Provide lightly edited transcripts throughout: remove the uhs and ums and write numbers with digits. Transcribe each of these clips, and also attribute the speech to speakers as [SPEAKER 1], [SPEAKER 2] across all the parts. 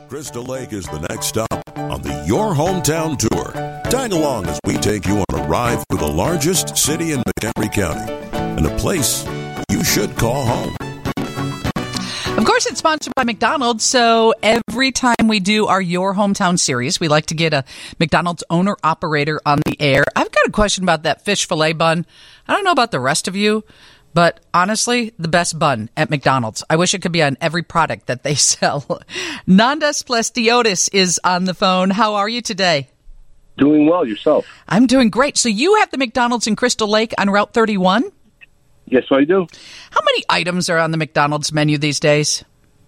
[SPEAKER 1] Crystal Lake is the next stop on the Your Hometown Tour. Tag along as we take you on a ride through the largest city in McHenry County and a place you should call home.
[SPEAKER 2] Of course, it's sponsored by McDonald's, so every time we do our Your Hometown series, we like to get a McDonald's owner-operator on the air. I've got a question about that fish fillet bun. I don't know about the rest of you, but honestly, the best bun at McDonald's. I wish it could be on every product that they sell. Nandas Plestiotis is on the phone. How are you today?
[SPEAKER 3] Doing well. Yourself?
[SPEAKER 2] I'm doing great. So you have the McDonald's in Crystal Lake on Route 31?
[SPEAKER 3] Yes, I do.
[SPEAKER 2] How many items are on the McDonald's menu these days?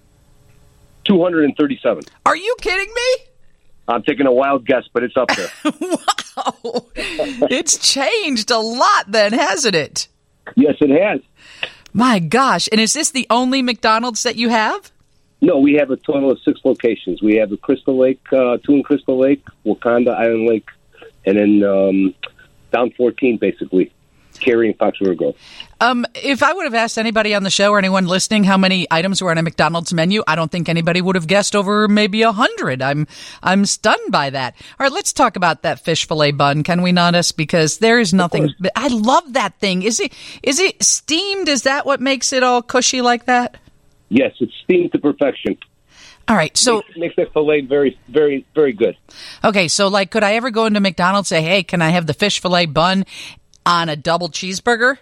[SPEAKER 3] 237.
[SPEAKER 2] Are you kidding me?
[SPEAKER 3] I'm taking a wild guess, but it's up there.
[SPEAKER 2] Wow. It's changed a lot then, hasn't it?
[SPEAKER 3] Yes, it has.
[SPEAKER 2] My gosh. And is this the only McDonald's that you have?
[SPEAKER 3] No, we have a total of 6 locations. We have the Crystal Lake, 2 in Crystal Lake, Wakanda, Island Lake, and then down 14, basically, Cary and Fox River Grove.
[SPEAKER 2] If I would have asked anybody on the show or anyone listening how many items were on a McDonald's menu, I don't think anybody would have guessed over maybe 100. I'm stunned by that. All right, let's talk about that fish fillet bun, can we not? Because there is nothing. I love that thing. Is it steamed? Is that what makes it all cushy like that?
[SPEAKER 3] Yes, it's steamed to perfection.
[SPEAKER 2] All right, so
[SPEAKER 3] makes that fillet very, very, very good.
[SPEAKER 2] Okay, so like, could I ever go into McDonald's and say, "Hey, can I have the fish fillet bun on a double cheeseburger"?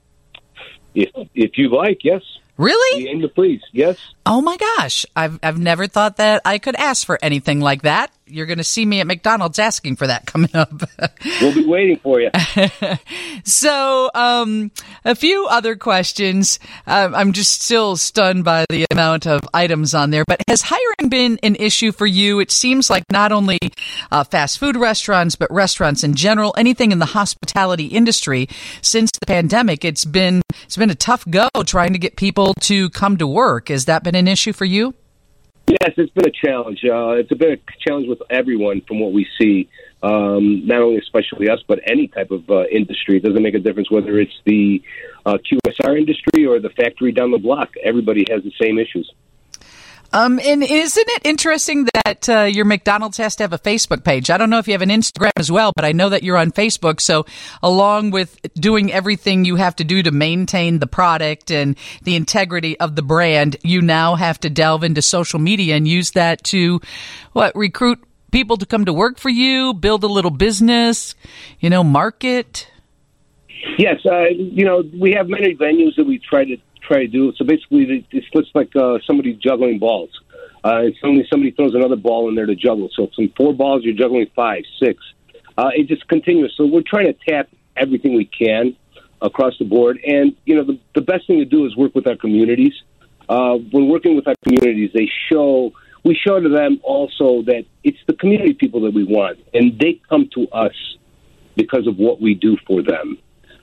[SPEAKER 3] If you like, yes.
[SPEAKER 2] Really?
[SPEAKER 3] We aim to please, yes.
[SPEAKER 2] Oh my gosh, I've never thought that I could ask for anything like that. You're going to see me at McDonald's asking for that coming up.
[SPEAKER 3] We'll be waiting for you.
[SPEAKER 2] So, a few other questions. I'm just still stunned by the amount of items on there. But has hiring been an issue for you? It seems like not only fast food restaurants, but restaurants in general, anything in the hospitality industry. Since the pandemic, it's been a tough go trying to get people to come to work. Has that been an issue for you?
[SPEAKER 3] Yes, it's been a challenge. It's been a challenge with everyone from what we see, not only especially us, but any type of industry. It doesn't make a difference whether it's the QSR industry or the factory down the block. Everybody has the same issues.
[SPEAKER 2] And isn't it interesting that your McDonald's has to have a Facebook page? I don't know if you have an Instagram as well, but I know that you're on Facebook. So along with doing everything you have to do to maintain the product and the integrity of the brand, you now have to delve into social media and use that to, recruit people to come to work for you, build a little business, market? Yes,
[SPEAKER 3] we have many venues that we try to do. So basically, it looks like somebody juggling balls. It's only somebody throws another ball in there to juggle. So from 4 balls, you're juggling 5, 6. It just continues. So we're trying to tap everything we can across the board. And, the best thing to do is work with our communities. When working with our communities, we show to them also that it's the community people that we want. And they come to us because of what we do for them.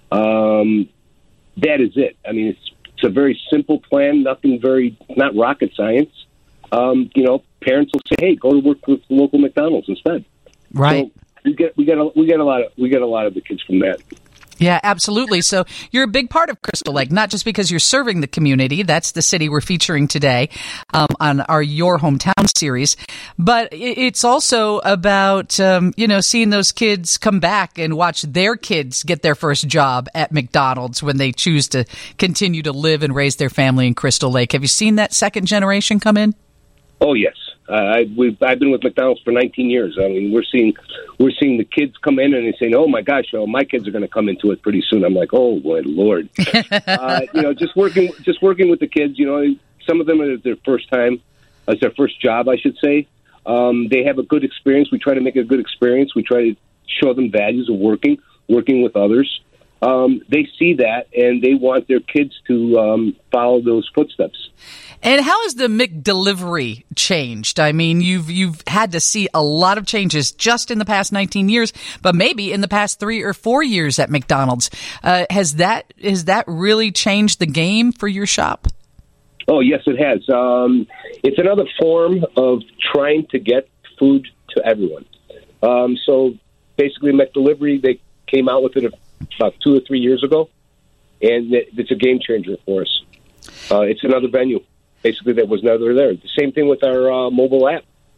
[SPEAKER 3] That is it. I mean, it's a very simple plan, not rocket science. Parents will say, "Hey, go to work with the local McDonald's instead."
[SPEAKER 2] Right.
[SPEAKER 3] So we get a lot of the kids from that.
[SPEAKER 2] Yeah, absolutely. So you're a big part of Crystal Lake, not just because you're serving the community. That's the city we're featuring today on our Your Hometown series. But it's also about, seeing those kids come back and watch their kids get their first job at McDonald's when they choose to continue to live and raise their family in Crystal Lake. Have you seen that second generation come in?
[SPEAKER 3] Oh, yes. I've been with McDonald's for 19 years. I mean, we're seeing the kids come in and they're saying, "Oh my gosh, my kids are going to come into it pretty soon." I'm like, "Oh boy, Lord!" Just working with the kids. Some of them are their first time, it's their first job, I should say. They have a good experience. We try to make it a good experience. We try to show them values of working with others. They see that and they want their kids to follow those footsteps.
[SPEAKER 2] And how has the McDelivery changed? I mean, you've had to see a lot of changes just in the past 19 years, but maybe in the past 3 or 4 years at McDonald's. Has that really changed the game for your shop?
[SPEAKER 3] Oh, yes, it has. It's another form of trying to get food to everyone. So basically, McDelivery, they came out with it about 2 or 3 years ago, and it's a game changer for us. It's another venue. Basically, that was never there. The same thing with our mobile app.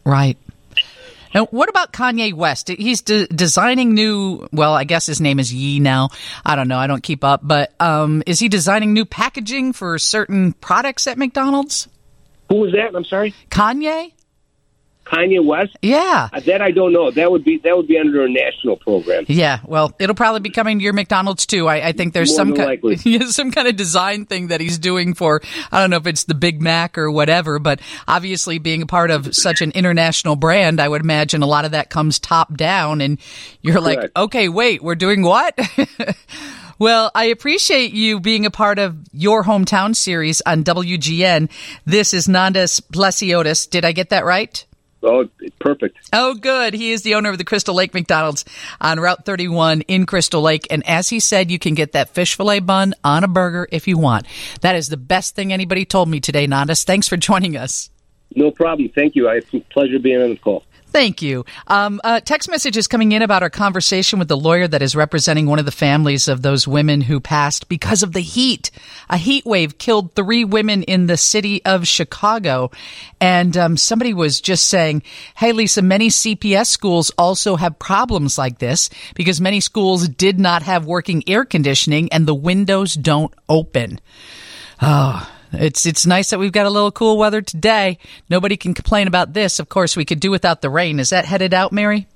[SPEAKER 2] Right. Now, what about Kanye West? He's designing new, well, I guess his name is Ye now. I don't know. I don't keep up. But is he designing new packaging for certain products at McDonald's?
[SPEAKER 3] Who was that? I'm sorry?
[SPEAKER 2] Kanye
[SPEAKER 3] West?
[SPEAKER 2] Yeah.
[SPEAKER 3] That I don't know. That would be under a national program.
[SPEAKER 2] Yeah, well, it'll probably be coming to your McDonald's too. I think there's some kind of design thing that he's doing for, I don't know if it's the Big Mac or whatever, but obviously being a part of such an international brand, I would imagine a lot of that comes top down and you're
[SPEAKER 3] Correct.
[SPEAKER 2] like, okay, wait, we're doing what? Well, I appreciate you being a part of Your Hometown series on WGN. This is Nandas Plesiotis. Did I get that right?
[SPEAKER 3] Oh, perfect.
[SPEAKER 2] Oh, good. He is the owner of the Crystal Lake McDonald's on Route 31 in Crystal Lake. And as he said, you can get that fish fillet bun on a burger if you want. That is the best thing anybody told me today, Nandas. Thanks for joining us.
[SPEAKER 3] No problem. Thank you. It's a pleasure being on the call.
[SPEAKER 2] Thank you. Text messages coming in about our conversation with the lawyer that is representing one of the families of those women who passed because of the heat. A heat wave killed 3 women in the city of Chicago. And somebody was just saying, hey, Lisa, many CPS schools also have problems like this because many schools did not have working air conditioning and the windows don't open. Oh, It's nice that we've got a little cool weather today. Nobody can complain about this. Of course, we could do without the rain. Is that headed out, Mary?